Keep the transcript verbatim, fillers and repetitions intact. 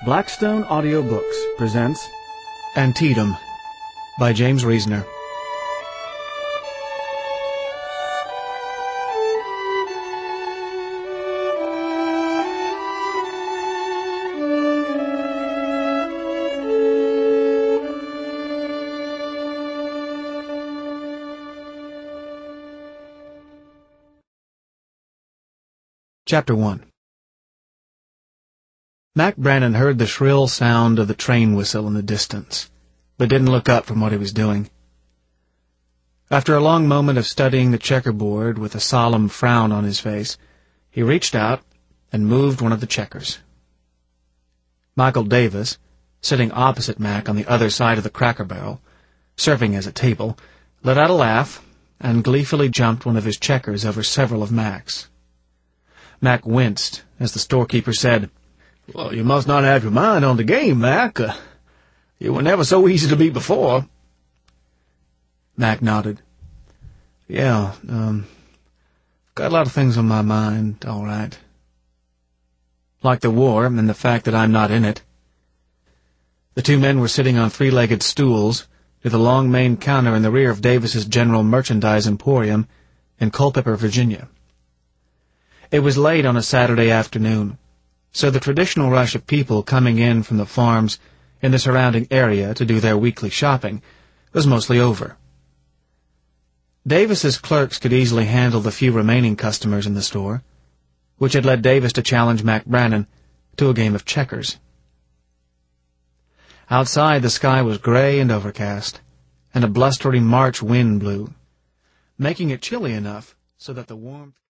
Blackstone Audiobooks presents Antietam by James Reasoner. Chapter one. Mac Brannan heard the shrill sound of the train whistle in the distance, but didn't look up from what he was doing. After a long moment of studying the checkerboard with a solemn frown on his face, he reached out and moved one of the checkers. Michael Davis, sitting opposite Mac on the other side of the Cracker Barrel, serving as a table, let out a laugh and gleefully jumped one of his checkers over several of Mac's. Mac winced as the storekeeper said, "Well, you must not have your mind on the game, Mac. Uh, you were never so easy to beat before." Mac nodded. Yeah, um, got a lot of things on my mind, all right. Like the war and the fact that I'm not in it. The two men were sitting on three-legged stools near the long main counter in the rear of Davis's General Merchandise Emporium in Culpeper, Virginia. It was late on a Saturday afternoon, so the traditional rush of people coming in from the farms in the surrounding area to do their weekly shopping was mostly over. Davis's clerks could easily handle the few remaining customers in the store, which had led Davis to challenge Mac Brannan to a game of checkers. Outside, the sky was gray and overcast, and a blustery March wind blew, making it chilly enough so that the warmth